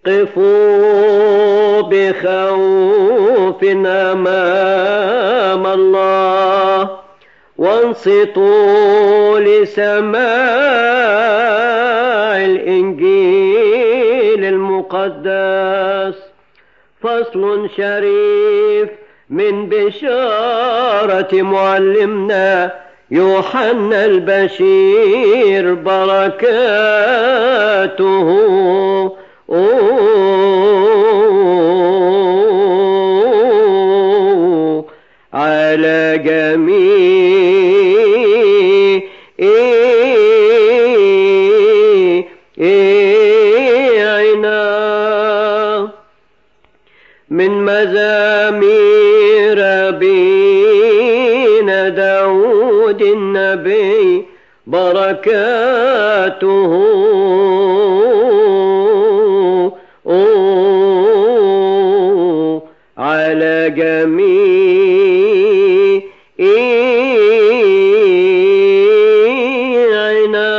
قفوا بخوف أمام الله وانصتوا لسماع الإنجيل المقدس. فصل شريف من بشارة معلمنا يوحنا البشير بركاته على جميعنا. من مزامير أبينا داود النبي بركاته على جميعنا.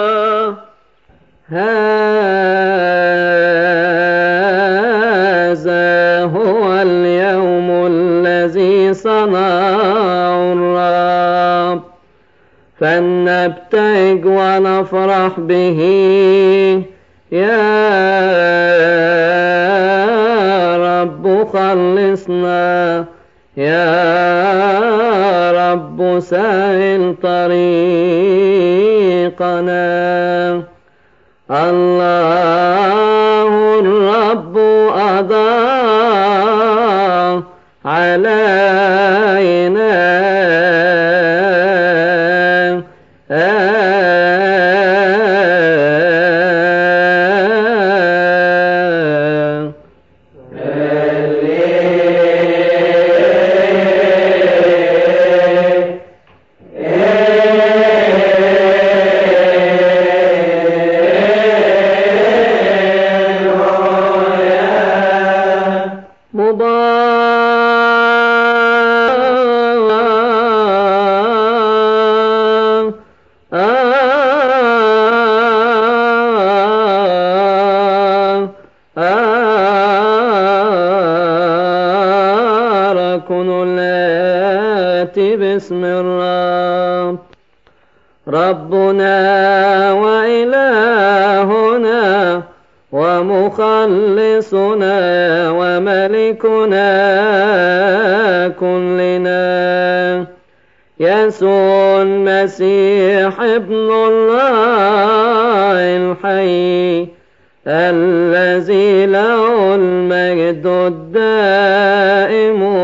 هذا هو اليوم الذي صنعه الرب، فلنبتهج ونفرح به. يا رب خلصنا، يا رب سهل طريقنا. الله الرب أضاء علينا. باسم الرب ربنا وإلهنا ومخلصنا وملكنا كلنا، يسوع المسيح ابن الله الحي، الذي له المجد الدائم.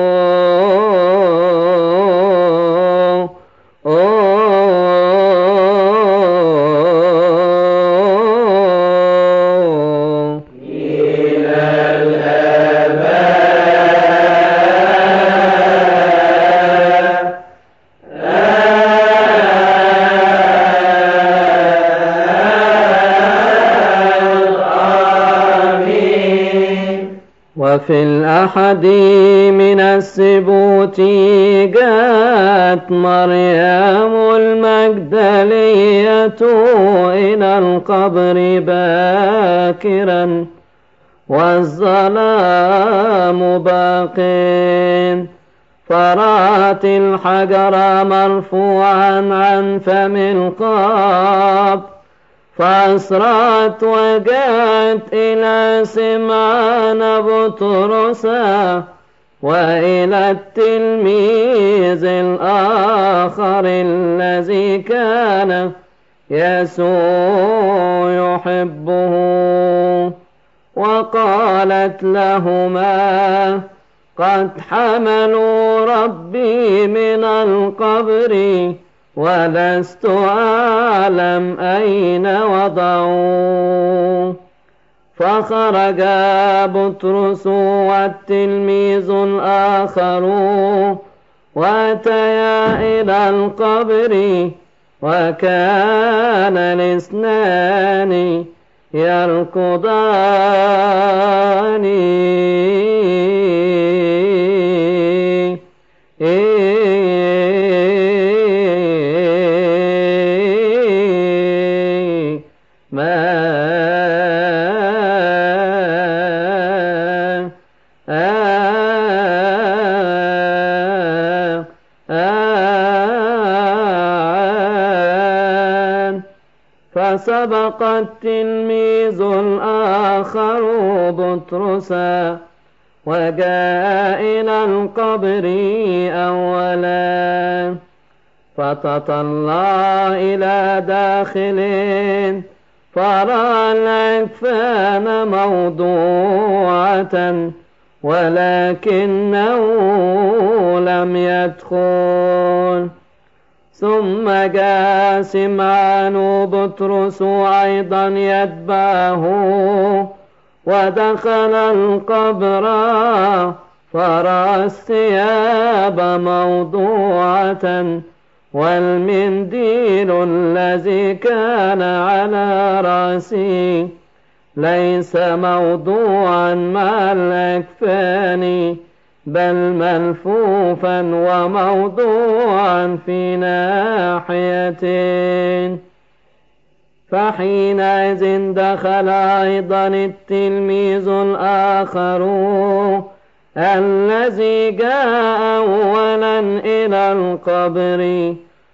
وفي الأحد من السبوت جاءت مريم المجدلية إلى القبر باكرا والظلام باق، فرأت الحجر مرفوعا عن فم القبر، فأسرعت وجاءت إلى سمعان بطرس وإلى التلميذ الآخر الذي كان يسوع يحبه، وقالت لهما: قد حملوا ربي من القبر ولست أعلم أين وضعوه. فخرج بطرس والتلميذ الآخر وأتيا إلى القبر، وكان الاثنان يركضان. سبق التلميذ الآخر بطرسا وجاء إلى القبر أولا، فتطلع إلى داخل فرأى الأكفان موضوعة ولكنه لم يدخل. ثم جاء سمعان بطرس أيضا يتبعه ودخل القبر فرأى الثياب موضوعة والمنديل الذي كان على رأسه ليس موضوعا مع الأكفان بل ملفوفا وموضوعا في ناحية. فحينئذ دخل أيضا التلميذ الآخر الذي جاء أولا إلى القبر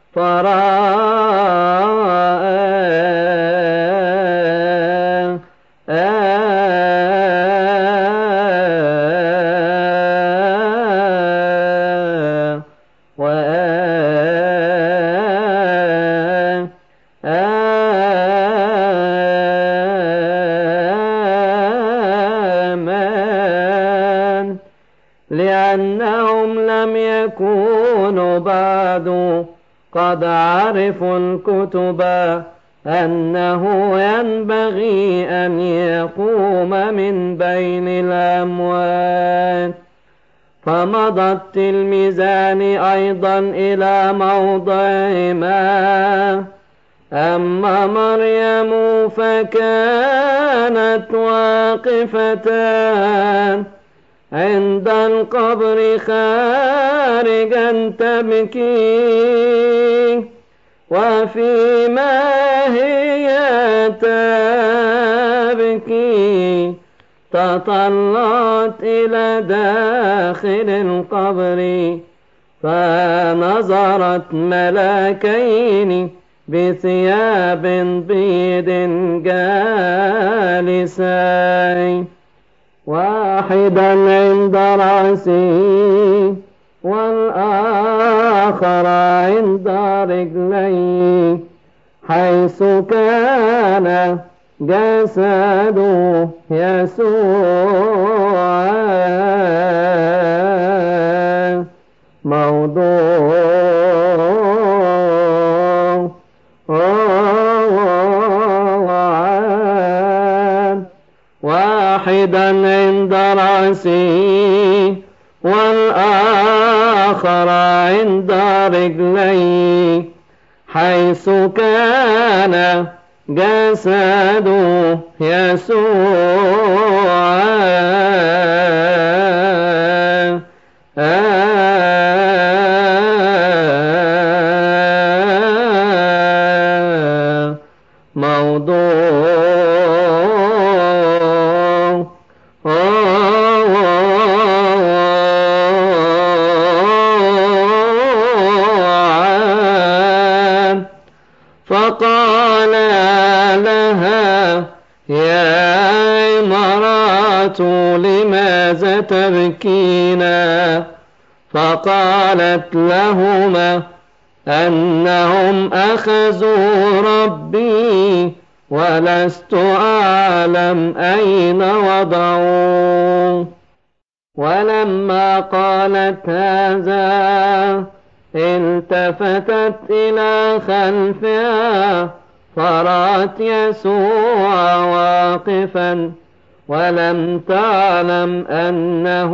لأنهم لم يكونوا بعد قد عرفوا الكتب أنه ينبغي أن يقوم من بين الأموات. فمضى التلميذان أيضا إلى موضعهما. أما مريم فكانت واقفتان عند القبر خارجا تبكي، وفيما هي تبكي تطلعت إلى داخل القبر فنظرت ملاكين بثياب بيض جالسين، واحدا عند رأسه والآخر عند رجليه حيث كان جسد يسوع واحدا عند رأسه والآخر عند رجليه حيث كان جسد يسوع فقال لها يا امرأة لماذا تبكينا؟ فقالت لهما أنهم أخذوا ربي ولست أعلم أين وضعوه. ولما قالت هذا التفتت إلى خلفها فرأت يسوع واقفا ولم تعلم أنه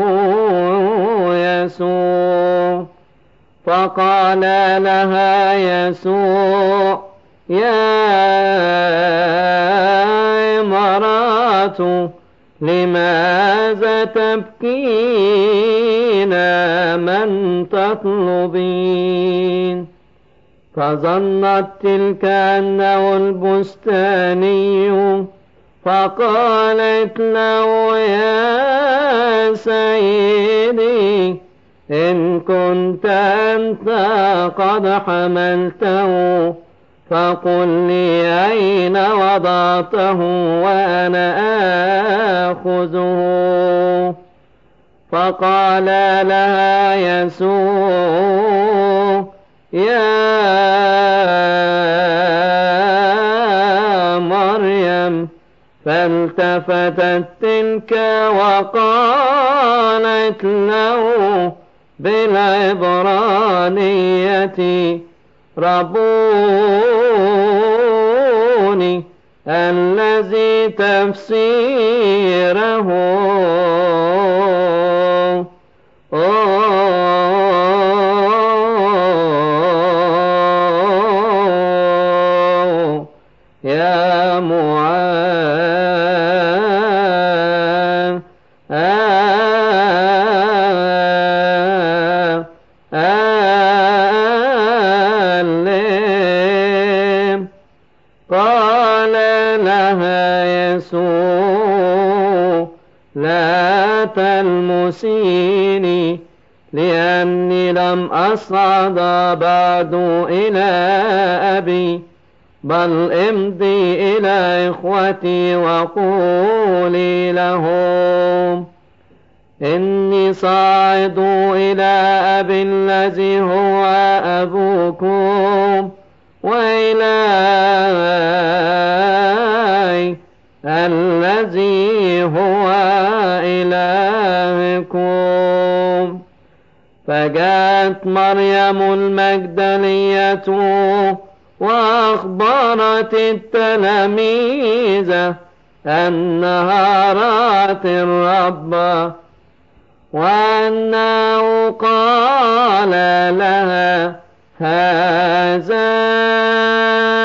يسوع. فقال لها يسوع يا امرأة لماذا تبكين؟ من تطلبين؟ فظنت تلك أنه البستاني فقالت له يا سيدي إن كنت أنت قد حملته فقل لي أين وضعته وأنا آخذه. فقال لها يسوع يا مريم. فالتفتت تلك وقالت له بالعبرانية ربوني، الذي تفسيره يا معلم. قال لها يسوع لا تلمسيني، لأني لم أصعد بعد إلى أبي، بل امضي إلى إخوتي وقولي لهم إني صاعد إلى أبي الذي هو أبوكم وإلهي الذي هو إلهكم. فجاءت مريم المجدلية وأخبرت التلاميذ أنها رأت الرب وأنه قال لها هذا